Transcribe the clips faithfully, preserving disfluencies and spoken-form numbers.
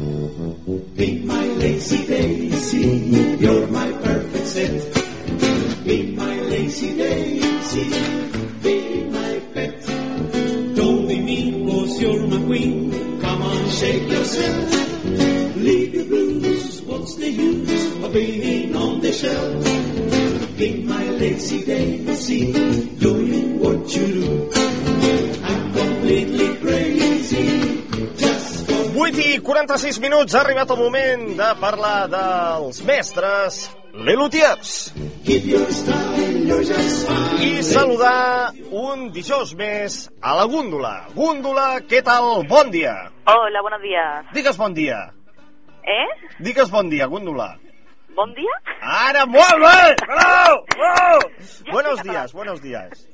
Be my lazy daisy, you're my perfect set. Be my lazy daisy, be my pet. Don't be mean, cause you're my queen. Come on, shake yourself. Leave your blues, what's the use of being on the shelf? Be my lazy daisy, doing what you do. I'm completely crazy, just for... vuit i quaranta-sis minuts, ha arribat el moment de parlar dels mestres Lelutiers. Keep your style, you're just fine. I saludar un dijous més a la Gúndola. Gúndola, què tal? Bon dia. Hola, buenos días. Digues bon dia. ¿Eh? Digues bon dia, Gúndola. ¿Bon día? Ara, molt bé! Bravo! Bravo! Buenos días, buenos días.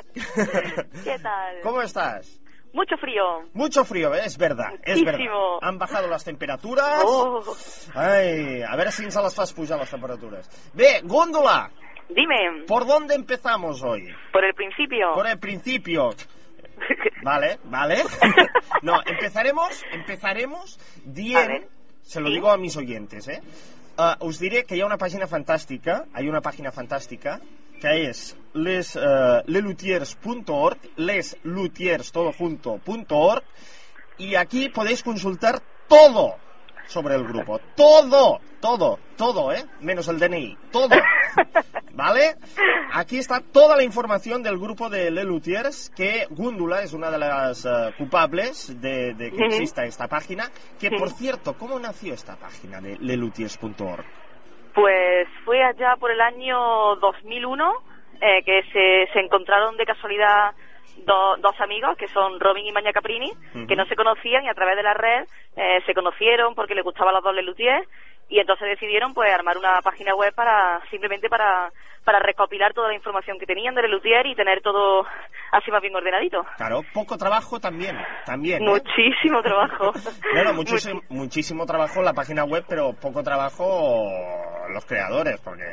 ¿Qué tal? ¿Cómo estás? Mucho frío. Mucho frío, ¿eh? Es verdad, es verdad. Muchísimo. Han bajado las temperaturas. Oh. Ay, a ver si ens las fas pujar las temperaturas. Bé, Góndola, Dime, ¿por dónde empezamos hoy? por el principio. Por el principio. Vale, vale. No, empezaremos, empezaremos A ver. bien, se lo ¿Sí? digo a mis oyentes, ¿eh? Uh, us diré que hi ha una pàgina fantàstica, hay una pàgina fantàstica, que és les, uh, lelutiers punto org, leslutiers, todo junto, punto org, y aquí podéis consultar todo sobre el grupo, todo, todo, todo, ¿eh? Menos el D N I, todo, ¿vale? Aquí está toda la información del grupo de Lelutiers, que Gúndola es una de las uh, culpables de, de que Uh-huh. exista esta página, que por Sí. cierto, ¿cómo nació esta página de lelutiers punto org? Pues fue allá por el año dos mil uno eh, que se, se encontraron de casualidad do- dos amigos, que son Robin y Maña Caprini, Ujú. que no se conocían y a través de la red eh, se conocieron porque les gustaban los dos Lelutiers y entonces decidieron pues armar una página web para simplemente para para recopilar toda la información que tenían de Lelutier y tener todo así más bien ordenadito. Claro, poco trabajo también, también. ¿eh? Muchísimo trabajo. Bueno, muchísimo, muchísimo trabajo la página web, pero poco trabajo los creadores, porque...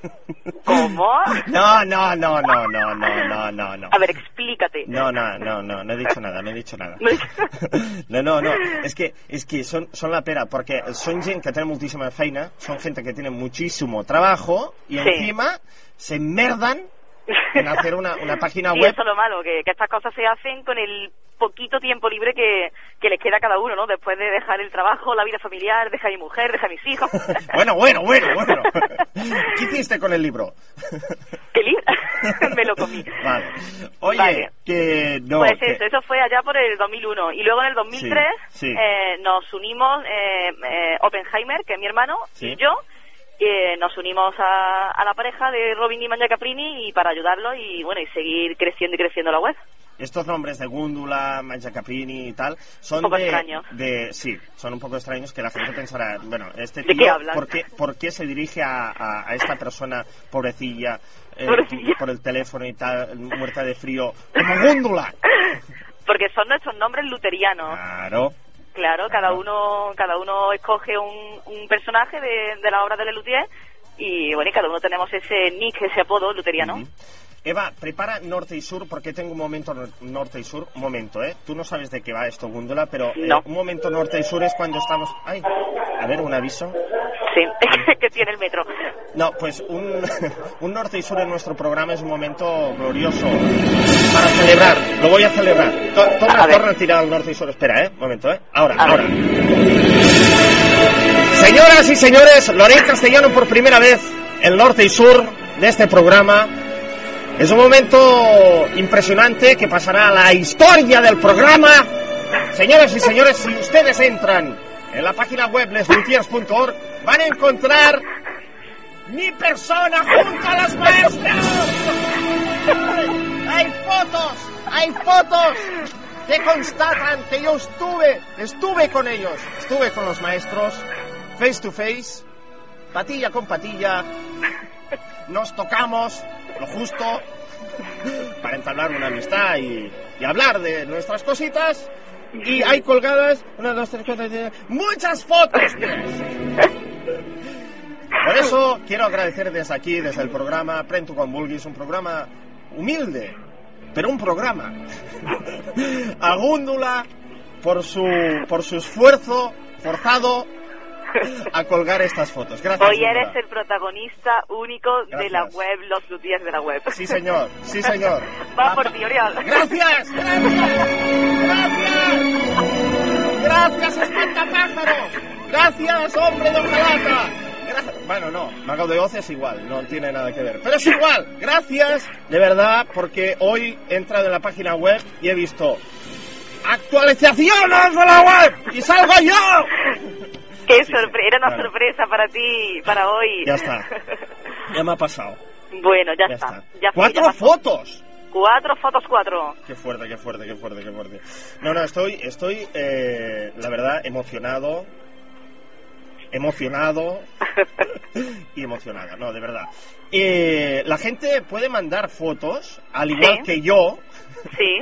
¿Cómo? No, no, no, no, no, no, no, no, no. A ver, explícate. No, no, no, no, no he dicho nada, no he dicho nada. No he dicho- No, no, no, es que, es que son, son la pera, porque son gente que tiene muchísima feina, son gente que tiene muchísimo trabajo, y Sí. encima se merdan en hacer una, una página Sí, web. eso es lo malo, que, que estas cosas se hacen con el poquito tiempo libre que, que les queda a cada uno, ¿no? Después de dejar el trabajo, la vida familiar, dejar a mi mujer, dejar a mis hijos. Bueno, bueno, bueno, bueno. ¿Qué hiciste con el libro? ¿Qué libro? Me lo comí. Vale. Oye, Vale. que no... Pues que- eso, eso fue allá por el dos mil uno. Y luego en el dos mil tres Sí, sí. eh, nos unimos, eh, eh, Oppenheimer, que es mi hermano, Sí. y yo, eh, nos unimos a, a la pareja de Robin y Maña Caprini y para ayudarlos y bueno, y seguir creciendo y creciendo la web. Estos nombres de Gúndola, Maña Caprini y tal son Un poco de, extraños. de... Sí, son un poco extraños, que la gente pensará, bueno, este ¿De tío, qué hablan? ¿por qué, por qué se dirige a, a, a esta persona pobrecilla, eh, Pobrecilla. por el teléfono y tal, muerta de frío, como Gúndola? Porque son nuestros nombres luterianos. Claro. Claro, cada uno cada uno escoge un, un personaje de, de la obra de Lelutier y bueno, y cada uno tenemos ese nick, ese apodo luteriano. Ujú. Eva, prepara norte y sur, porque tengo un momento nor- norte y sur. Un momento, ¿eh? Tú no sabes de qué va esto, Gúndola, pero eh, No. un momento norte y sur es cuando estamos... Ay, a ver, un aviso. Sí, que tiene el metro. No, pues un, un norte y sur en nuestro programa es un momento glorioso para celebrar. Lo voy a celebrar. To- Torna, A ver. torna a tirar al norte y sur. Espera, ¿eh? Un momento, ¿eh? Ahora, A ahora. ver. Señoras y señores, lo haré en castellano por primera vez, el norte y sur de este programa. Es un momento impresionante que pasará a la historia del programa. Señoras y señores, si ustedes entran en la página web leslutiers punto org, van a encontrar mi persona junto a las maestras. Hay fotos, hay fotos que constatan que yo estuve, estuve con ellos, estuve con los maestros, face to face, patilla con patilla, nos tocamos lo justo para entablar una amistad y, y hablar de nuestras cositas. Y hay colgadas una, dos, tres, cuatro, cinco, muchas fotos, pues. Por eso quiero agradecer desde aquí, desde el programa Prentu con Vulguis, un programa humilde, pero un programa, a Gúndola por su, por su esfuerzo forzado a colgar estas fotos. Gracias. Hoy eres Laura. el protagonista único Gracias. de la web, los luthiers de la web. Sí, señor, sí, señor. Va por ti, Oriol. ¡Gracias! ¡Gracias! ¡Gracias! ¡Gracias, espantapájaros! ¡Gracias, hombre de hojalata! Gra- Bueno, no, Mago de Oz es igual, no tiene nada que ver. Pero es igual, gracias, de verdad, porque hoy he entrado en la página web y he visto actualizaciones de la web y salgo yo. Qué sorpresa, era una Bueno. sorpresa para ti, para hoy. Ya está, ya me ha pasado. Bueno, ya, Ya está. está. Ya fue, ¡Cuatro ya pasó. fotos! Cuatro fotos, cuatro. Qué fuerte, qué fuerte, qué fuerte, qué fuerte. No, no, estoy, estoy, eh, la verdad, emocionado, emocionado y emocionada, no, de verdad. Eh, la gente puede mandar fotos, al igual Sí. que yo, Sí.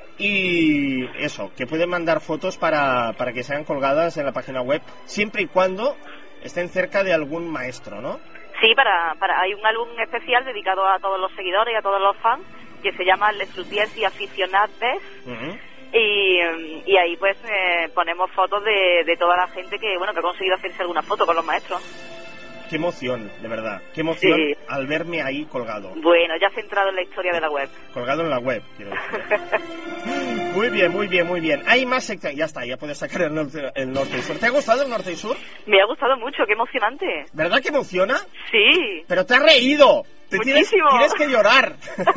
y eso, que pueden mandar fotos para, para que sean colgadas en la página web, siempre y cuando estén cerca de algún maestro, ¿no? Sí, para, para, hay un álbum especial dedicado a todos los seguidores y a todos los fans que se llama Les Luthiers y Aficionades. Uh-huh. Y, y ahí pues eh, ponemos fotos de, de toda la gente que bueno que ha conseguido hacerse alguna foto con los maestros. Qué emoción, de verdad, qué emoción Sí. al verme ahí colgado. Bueno, ya centrado en la historia de la web. Colgado en la web, quiero decir. Muy bien, muy bien, muy bien. Hay más secciones. Ya está, ya puedes sacar el norte, el norte y sur. ¿Te ha gustado el norte y sur? Me ha gustado mucho, qué emocionante. ¿Verdad que emociona? Sí. Pero te has reído. Te tienes, Muchísimo. tienes que llorar.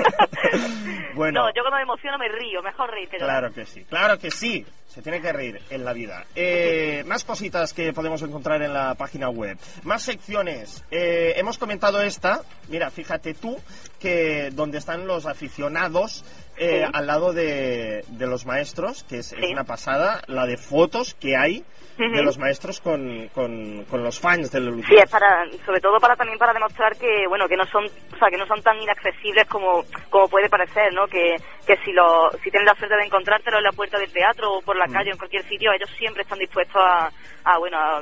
Bueno. No, yo cuando me emociono me río, mejor reír que llorar. Claro que sí, claro que sí. Se tiene que reír en la vida. Eh, más cositas que podemos encontrar en la página web. Más secciones. Eh, hemos comentado esta. Mira, fíjate tú que donde están los aficionados eh, Sí. al lado de, de los maestros, que es, es Sí. una pasada, la de fotos que hay de Ujú. los maestros con, con, con los fans del Luthiers. Sí, es para, sobre todo para también para demostrar que, bueno, que no son, o sea, que no son tan inaccesibles como, como puede parecer, ¿no? Que, que si lo, si tienes la suerte de encontrártelo en la puerta del teatro o por la Mm. calle o en cualquier sitio, ellos siempre están dispuestos a, a bueno, a,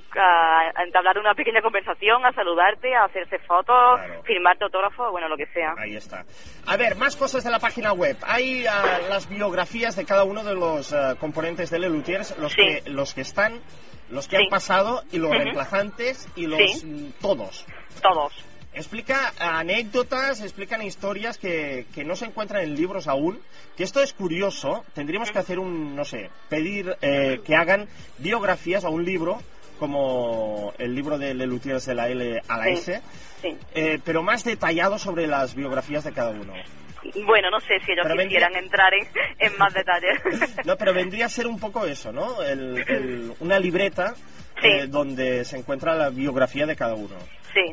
a- a entablar una pequeña conversación, a saludarte, a hacerse fotos, Claro. firmarte autógrafos, bueno, lo que sea. Ahí está. A ver, más cosas de la página web. Hay ah, las biografías de cada uno de los ah, componentes de Le Luthiers, los Sí. que los que están, los que Sí. han pasado y los Ujú. reemplazantes y los Sí. mm, todos. Todos. Explica anécdotas, explican historias que, que no se encuentran en libros aún. Que esto es curioso. Tendríamos que hacer un, no sé, pedir eh, que hagan biografías a un libro como el libro de Le Luthiers de la L a la Sí. S. Sí. Eh, pero más detallado sobre las biografías de cada uno. Bueno, no sé si ellos Pero quisieran vendría- entrar en, en más detalles. No, pero vendría a ser un poco eso, ¿no? El, el- una libreta Sí. eh, donde se encuentra la biografía de cada uno. Sí.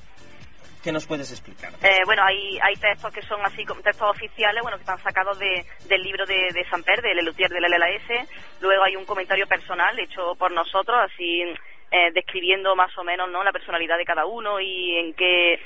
¿Qué nos puedes explicar? Eh, bueno, hay, hay textos que son así como textos oficiales, bueno, que están sacados de, del libro de, de Samper, de Le Luthier del L L S. Luego hay un comentario personal hecho por nosotros, así eh, describiendo más o menos, ¿no?, la personalidad de cada uno y en qué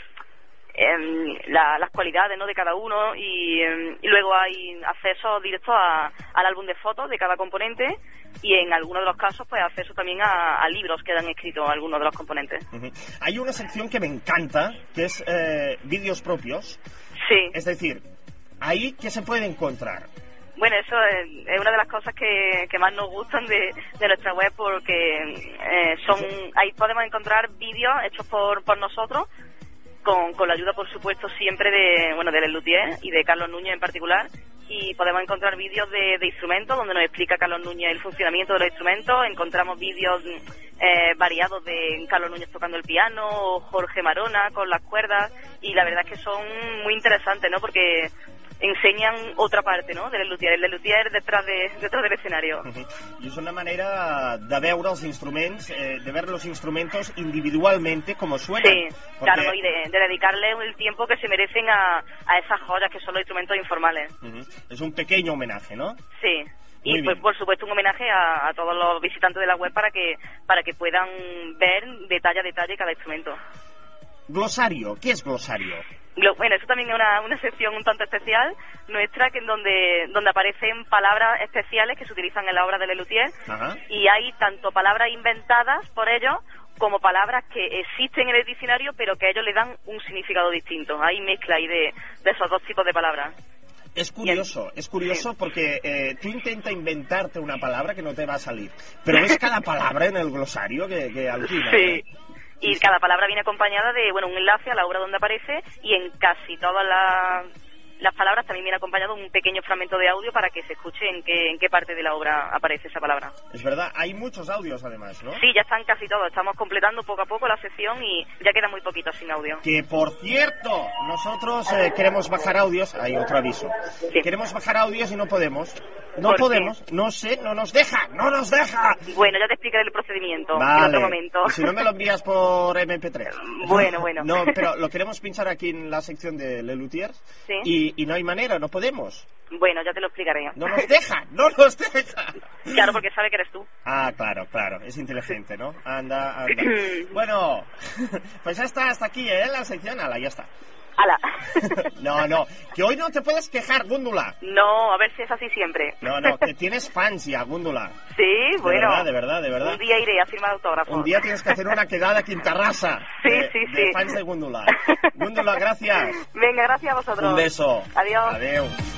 em, la- las cualidades, ¿no?, de cada uno. Y, em, y luego hay acceso directo a- al álbum de fotos de cada componente y en algunos de los casos pues acceso también a, a libros que han escrito algunos de los componentes. Ujú. Hay una sección que me encanta, que es eh, vídeos propios. Sí. Es decir, ahí, ¿qué se puede encontrar? Bueno, eso es, es una de las cosas que, que más nos gustan de, de nuestra web porque eh, son ahí podemos encontrar vídeos hechos por, por nosotros con, con la ayuda, por supuesto, siempre de bueno de Les Luthiers y de Carlos Núñez en particular, y podemos encontrar vídeos de, de instrumentos donde nos explica Carlos Núñez el funcionamiento de los instrumentos. Encontramos vídeos eh, variados de Carlos Núñez tocando el piano o Jorge Marona con las cuerdas, y la verdad es que son muy interesantes, ¿no?, porque enseñan otra parte, ¿no?, del luthier, el del luthier detrás, de, detrás del escenario. Ujú. I és una manera de veure els instruments, eh, de ver los instrumentos individualmente como suenan. Sí, Porque- claro, ¿no? Y de, de dedicarle el tiempo que se merecen a, a esas joyas que son los instrumentos informales. Ujú. Es un pequeño homenaje, ¿no? Sí. Y Muy pues bien. por supuesto un homenaje a, a todos los visitantes de la web para que para que puedan ver detalle a detalle cada instrumento. Glosario, ¿qué es glosario? Lo- Bueno, eso también es una, una sección un tanto especial nuestra, que en donde donde aparecen palabras especiales que se utilizan en la obra de Le Luthier, Ajá. y hay tanto palabras inventadas por ellos como palabras que existen en el diccionario pero que a ellos le dan un significado distinto. Hay mezcla ahí de, de esos dos tipos de palabras. Es curioso, es curioso sí. porque eh, tú intenta inventarte una palabra que no te va a salir, pero ves cada palabra en el glosario que, que alucina. Sí. ¿eh? Y cada palabra viene acompañada de, bueno, un enlace a la obra donde aparece, y en casi todas las, las palabras también viene acompañado un pequeño fragmento de audio para que se escuche en qué, en qué parte de la obra aparece esa palabra. Es verdad, hay muchos audios además, ¿no? Sí, ya están casi todos, estamos completando poco a poco la sección y ya queda muy poquito sin audio. Que por cierto, nosotros eh, queremos bajar audios, hay otro aviso, sí. queremos bajar audios y no podemos. No podemos, no sé, no nos deja, no nos deja. Bueno, ya te explicaré el procedimiento vale. en otro momento. Y si no me lo envías por eme pe tres. Bueno, bueno. No, pero lo queremos pinchar aquí en la sección de Le Luthiers ¿sí? y, y no hay manera, no podemos. Bueno, ya te lo explicaré. No nos deja, no nos deja. Claro, porque sabe que eres tú. Ah, claro, claro, es inteligente, ¿no? Anda, anda. Bueno, pues ya está, hasta aquí, ¿eh? La sección, ala, ya está. ¡Hala! No, no, que hoy no te puedes quejar, Gúndula. No, a ver si es así siempre. No, no, que tienes fans ya, Gúndula. Sí, bueno. De verdad, de verdad, de verdad. Un día iré a firmar autógrafos. Un día tienes que hacer una quedada quintarrasa. Sí, de, sí, de sí. fans de Gúndula. Gúndula, gracias. Venga, gracias a vosotros. Un beso. Adiós. Adiós.